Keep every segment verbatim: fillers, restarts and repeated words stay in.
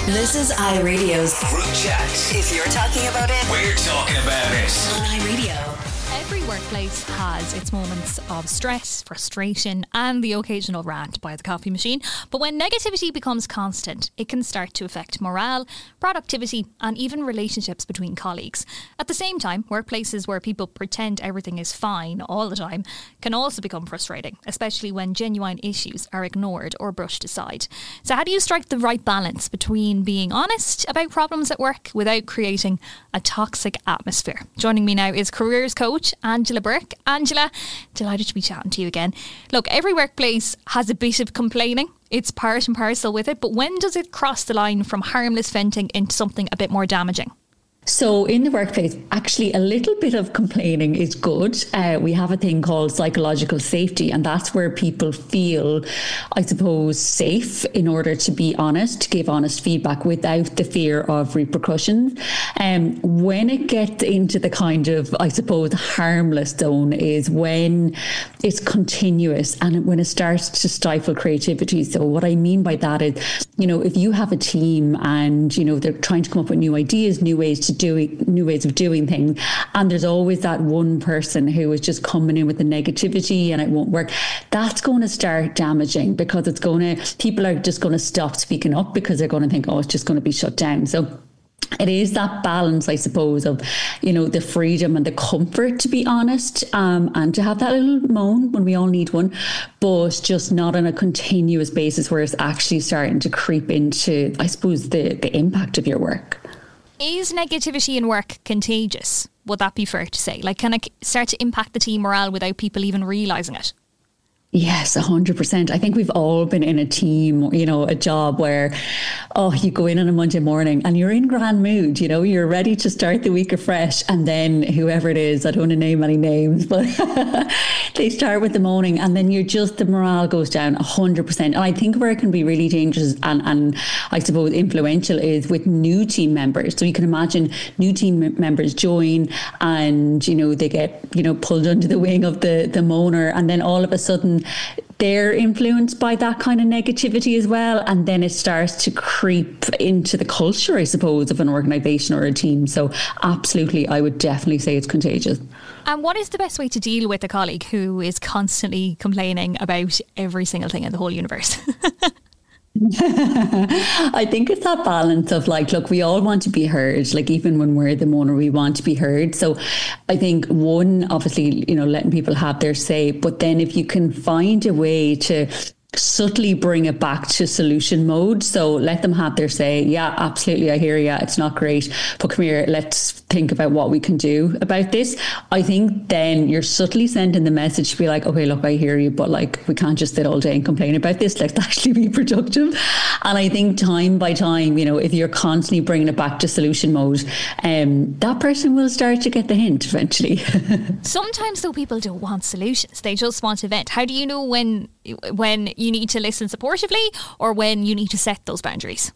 This is iRadio's Group Chat. If you're talking about it, We're talking about it. on iRadio. Every workplace has its moments of stress, frustration, and the occasional rant by the coffee machine. But when negativity becomes constant, it can start to affect morale, productivity, and even relationships between colleagues. At the same time, workplaces where people pretend everything is fine all the time can also become frustrating, especially when genuine issues are ignored or brushed aside. So how do you strike the right balance between being honest about problems at work without creating a toxic atmosphere? Joining me now is careers coach Angela Burke. Angela, delighted to be chatting to you again. Look, every workplace has a bit of complaining. It's part and parcel with it. But when does it cross the line from harmless venting into something a bit more damaging? So in the workplace, actually a little bit of complaining is good. Uh, we have a thing called psychological safety, and that's where people feel, I suppose, safe in order to be honest, to give honest feedback without the fear of repercussions. Um, when it gets into the kind of, I suppose, harmless zone is when it's continuous and when it starts to stifle creativity. So what I mean by that is, you know, if you have a team and, you know, they're trying to come up with new ideas, new ways to doing new ways of doing things, and there's always that one person who is just coming in with the negativity and it won't work, that's going to start damaging, because it's going to, people are just going to stop speaking up because they're going to think, oh, it's just going to be shut down. So it is that balance, I suppose, of, you know, the freedom and the comfort to be honest, um, and to have that little moan when we all need one, but just not on a continuous basis where it's actually starting to creep into, I suppose, the, the impact of your work. Is negativity in work contagious? Would that be fair to say? Like, can it start to impact the team morale without people even realising it? Yes, one hundred percent. I think we've all been in a team, you know, a job where, oh, you go in on a Monday morning and you're in grand mood, you know, you're ready to start the week afresh. And then whoever it is, I don't want to name any names, but they start with the moaning, and then you're just, the morale goes down one hundred percent. And I think where it can be really dangerous and, and I suppose influential is with new team members. So you can imagine new team members join and, you know, they get, you know, pulled under the wing of the, the moaner, and then all of a sudden they're influenced by that kind of negativity as well, and then it starts to creep into the culture, I suppose, of an organisation or a team. So absolutely, I would definitely say it's contagious. And what is the best way to deal with a colleague who is constantly complaining about every single thing in the whole universe? I think it's that balance of like, look, we all want to be heard. Like, even when we're the moaner, we want to be heard. So I think one, obviously, you know, letting people have their say, but then if you can find a way to subtly bring it back to solution mode. So let them have their say. Yeah, absolutely. I hear you. It's not great, but come here, let's think about what we can do about this. I think then you're subtly sending the message to be like, okay, look, I hear you, but like, we can't just sit all day and complain about this. Let's actually be productive. And I think time by time, you know, if you're constantly bringing it back to solution mode, um, that person will start to get the hint eventually. Sometimes though, people don't want solutions. They just want to vent. How do you know when when you need to listen supportively or when you need to set those boundaries?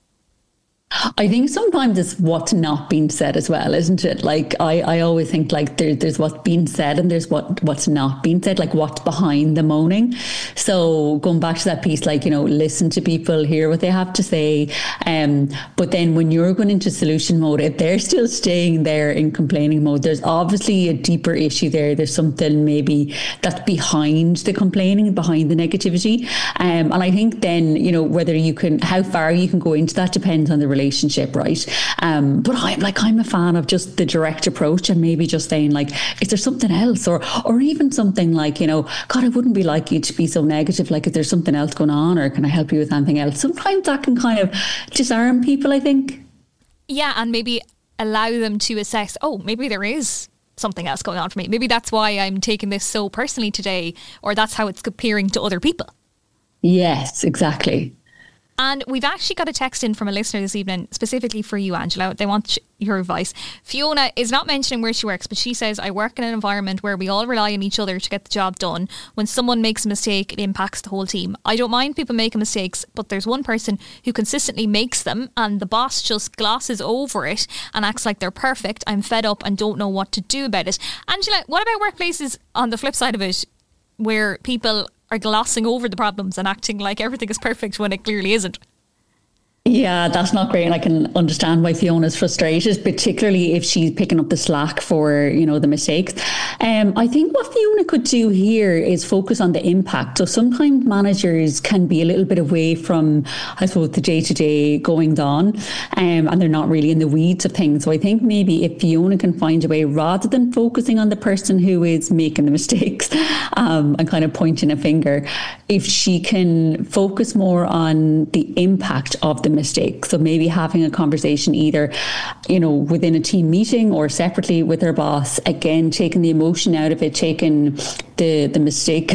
I think sometimes it's what's not being said as well, isn't it? Like, I, I always think like there, there's what's being said and there's what what's not being said, like what's behind the moaning. So going back to that piece, like, you know, listen to people, hear what they have to say. Um, but then when you're going into solution mode, if they're still staying there in complaining mode, there's obviously a deeper issue there. There's something maybe that's behind the complaining, behind the negativity. Um, and I think then, you know, whether you can, how far you can go into that depends on the relationship. relationship, right? Um, but I'm like, I'm a fan of just the direct approach and maybe just saying like, is there something else? Or or even something like, you know, God, I wouldn't be like you to be so negative. Like, is there something else going on, or can I help you with anything else? Sometimes that can kind of disarm people, I think. Yeah, and maybe allow them to assess, oh, maybe there is something else going on for me. Maybe that's why I'm taking this so personally today, or that's how it's appearing to other people. Yes, exactly. And we've actually got a text in from a listener this evening, specifically for you, Angela. They want your advice. Fiona is not mentioning where she works, but she says, I work in an environment where we all rely on each other to get the job done. When someone makes a mistake, it impacts the whole team. I don't mind people making mistakes, but there's one person who consistently makes them and the boss just glosses over it and acts like they're perfect. I'm fed up and don't know what to do about it. Angela, what about workplaces on the flip side of it, where people are glossing over the problems and acting like everything is perfect when it clearly isn't? Yeah, that's not great. And I can understand why Fiona's frustrated, particularly if she's picking up the slack for, you know, the mistakes. Um, I think what Fiona could do here is focus on the impact. So sometimes managers can be a little bit away from, I suppose, the day-to-day goings on, um, and they're not really in the weeds of things. So I think maybe if Fiona can find a way, rather than focusing on the person who is making the mistakes um, and kind of pointing a finger, if she can focus more on the impact of the mistake. So maybe having a conversation either, you know, within a team meeting or separately with her boss, again, taking the emotion out of it, taking the, the mistake,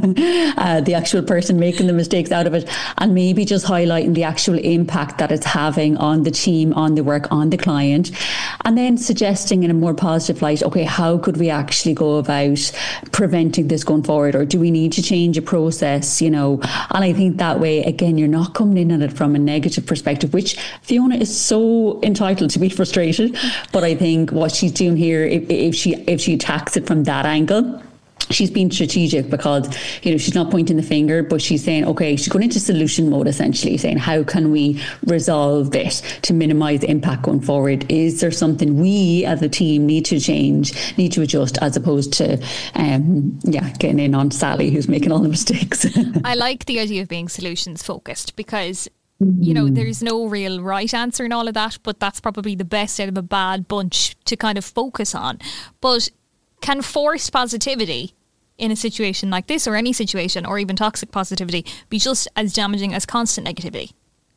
uh, the actual person making the mistakes out of it, and maybe just highlighting the actual impact that it's having on the team, on the work, on the client, and then suggesting in a more positive light, okay, how could we actually go about preventing this going forward, or do we need to change a process, you know? And I think that way, again, you're not coming in at it from a negative perspective, which Fiona is so entitled to be frustrated. But I think what she's doing here, if, if she if she attacks it from that angle, she's being strategic, because, you know, she's not pointing the finger, but she's saying, okay, she's going into solution mode, essentially saying, how can we resolve this to minimize impact going forward? Is there something we as a team need to change, need to adjust, as opposed to, um, yeah, getting in on Sally, who's making all the mistakes. I like the idea of being solutions focused, because you know, there's no real right answer in all of that, but that's probably the best out of a bad bunch to kind of focus on. But can forced positivity in a situation like this, or any situation, or even toxic positivity, be just as damaging as constant negativity?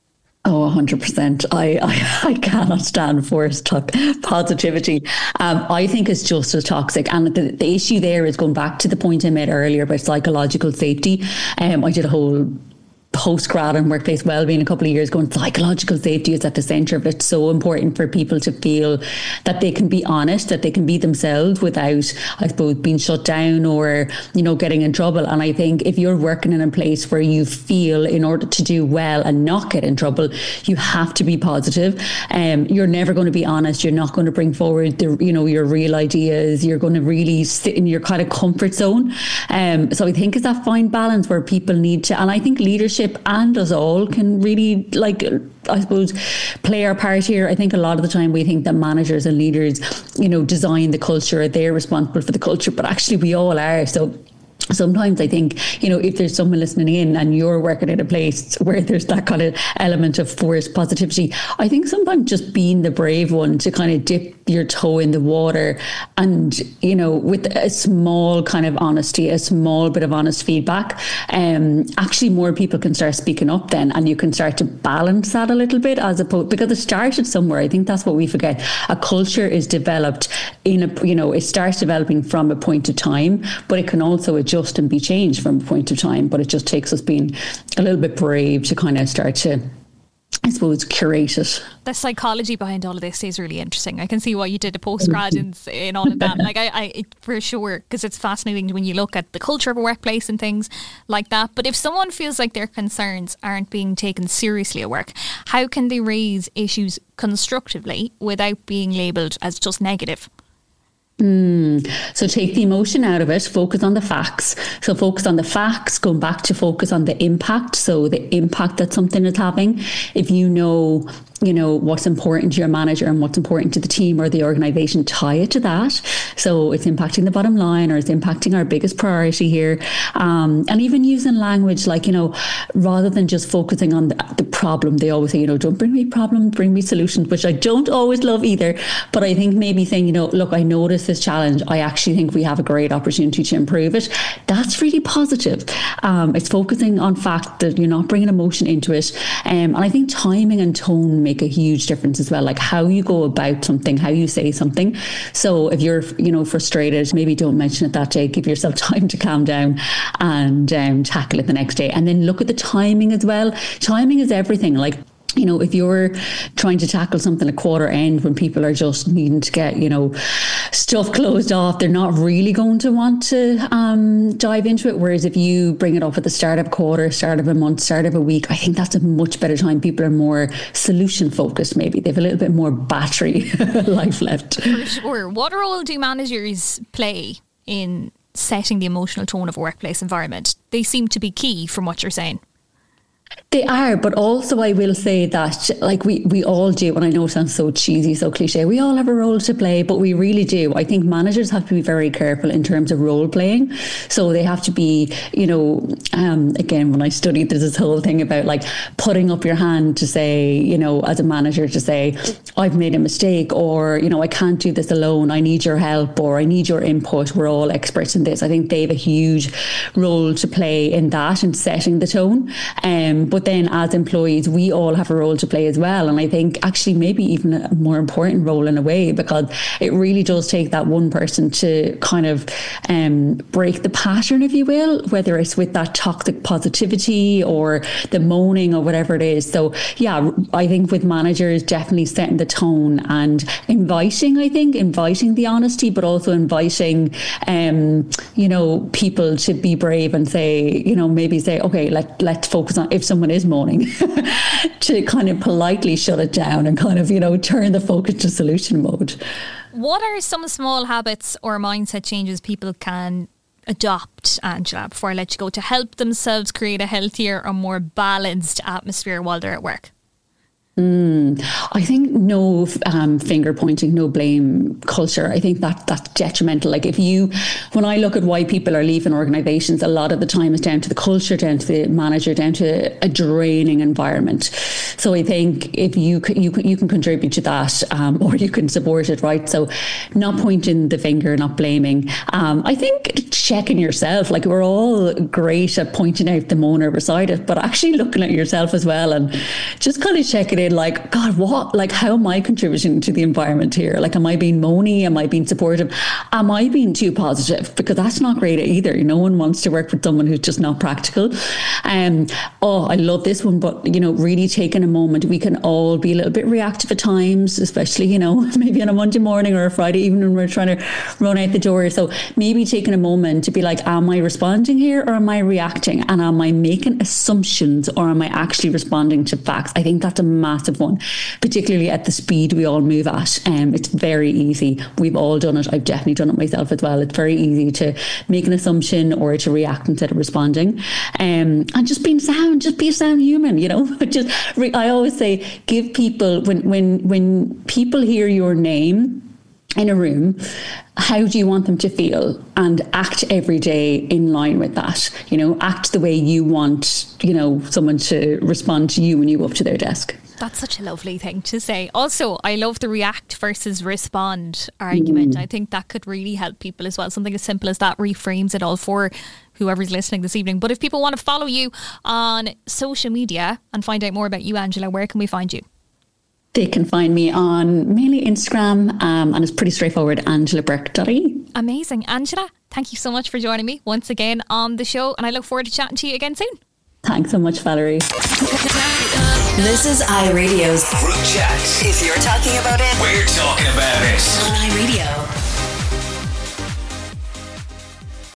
Oh, one hundred percent. I, I, I cannot stand forced to- positivity. Um, I think it's just as toxic. And the, the issue there is going back to the point I made earlier about psychological safety. Um, I did a whole post-grad and workplace wellbeing a couple of years ago, and psychological safety is at the centre of it. It's so important for people to feel that they can be honest, that they can be themselves without, I suppose, being shut down or, you know, getting in trouble. And I think if you're working in a place where you feel, in order to do well and not get in trouble, you have to be positive. Um, you're never going to be honest. You're not going to bring forward the, you know, your real ideas. You're going to really sit in your kind of comfort zone. Um, so I think it's that fine balance where people need to, and I think leadership and us all can really, like, I suppose, play our part here. I think a lot of the time we think that managers and leaders, you know, design the culture, they're responsible for the culture, but actually we all are. So sometimes I think, you know, if there's someone listening in and you're working at a place where there's that kind of element of forced positivity, I think sometimes just being the brave one to kind of dip your toe in the water and, you know, with a small kind of honesty, a small bit of honest feedback, um, actually more people can start speaking up then, and you can start to balance that a little bit, as opposed, because it started somewhere. I think that's what we forget. A culture is developed in a, you know, it starts developing from a point of time, but it can also adjust and be changed from a point of time. But it just takes us being a little bit brave to kind of start to, I suppose, curate it. The psychology behind all of this is really interesting. I can see why you did a postgrad in, in all of that. Like I, I it, for sure, because it's fascinating when you look at the culture of a workplace and things like that. But if someone feels like their concerns aren't being taken seriously at work, how can they raise issues constructively without being labelled as just negative? Mm. So take the emotion out of it, focus on the facts. So focus on the facts, going back to focus on the impact. So the impact that something is having. If you know, you know, what's important to your manager and what's important to the team or the organisation, tie it to that. So it's impacting the bottom line, or it's impacting our biggest priority here. Um, and even using language like, you know, rather than just focusing on the, the problem, they always say, you know, don't bring me problems, bring me solutions, which I don't always love either. But I think maybe saying, you know, look, I noticed this challenge. I actually think we have a great opportunity to improve it. That's really positive. Um, it's focusing on fact, that you're not bringing emotion into it. Um, and I think timing and tone make a huge difference as well, like how you go about something, how you say something. So if you're, you know, frustrated, maybe don't mention it that day. Give yourself time to calm down and um, tackle it the next day. And then look at the timing as well. Timing is everything. Like, you know, if you're trying to tackle something at quarter end when people are just needing to get, you know, stuff closed off, they're not really going to want to um, dive into it. Whereas if you bring it up at the start of a quarter, start of a month, start of a week, I think that's a much better time. People are more solution focused, maybe. They have a little bit more battery life left. For sure. What role do managers play in setting the emotional tone of a workplace environment? They seem to be key from what you're saying. They are, but also I will say that like we, we all do, and I know it sounds so cheesy, so cliche, we all have a role to play, but we really do. I think managers have to be very careful in terms of role playing. So they have to be, you know, um, again, when I studied, there's this whole thing about like putting up your hand to say, you know, as a manager to say, I've made a mistake, or, you know, I can't do this alone, I need your help, or I need your input, we're all experts in this. I think they have a huge role to play in that and setting the tone. Um, but then as employees, we all have a role to play as well. And I think actually maybe even a more important role in a way, because it really does take that one person to kind of um, break the pattern, if you will, whether it's with that toxic positivity or the moaning or whatever it is. So yeah, I think with managers, definitely setting the tone and inviting, I think, inviting the honesty, but also inviting, um, you know, people to be brave and say, you know, maybe say, okay, let, let's focus on, if someone is moaning, to kind of politely shut it down and kind of, you know, turn the focus to solution mode. What are some small habits or mindset changes people can adopt, Angela, before I let you go, to help themselves create a healthier or more balanced atmosphere while they're at work? Mm, I think no um, finger pointing, no blame culture. I think that that's detrimental. Like if you, when I look at why people are leaving organisations, a lot of the time it's down to the culture, down to the manager, down to a draining environment. So I think if you you you can contribute to that, um, or you can support it, right? So not pointing the finger, not blaming. Um, I think checking yourself. Like we're all great at pointing out the moaner beside it, but actually looking at yourself as well and just kind of checking in. Like, God, what, like, how am I contributing to the environment here? Like, am I being moany? Am I being supportive? Am I being too positive? Because that's not great either. No one wants to work with someone who's just not practical. Um, oh, I love this one, but, you know, really taking a moment. We can all be a little bit reactive at times, especially, you know, maybe on a Monday morning or a Friday evening when we're trying to run out the door. So maybe taking a moment to be like, am I responding here or am I reacting? And am I making assumptions or am I actually responding to facts? I think that's a massive one, particularly at the speed we all move at. Um, it's very easy. We've all done it. I've definitely done it myself as well. It's very easy to make an assumption or to react instead of responding. Um, and just being sound, just be a sound human, you know. just re- I always say, give people, when when when people hear your name in a room, how do you want them to feel, and act every day in line with that. You know, act the way you want, you know, someone to respond to you when you go up to their desk. That's such a lovely thing to say. Also, I love the react versus respond argument. Mm. I think that could really help people as well. Something as simple as that reframes it all for whoever's listening this evening. But if people want to follow you on social media and find out more about you, Angela, where can we find you? They can find me on mainly Instagram, um, and it's pretty straightforward, angela burke dot I E. Amazing. Angela, thank you so much for joining me once again on the show, and I look forward to chatting to you again soon. Thanks so much, Valerie. This is iRadio's Group Chat. If you're talking about it,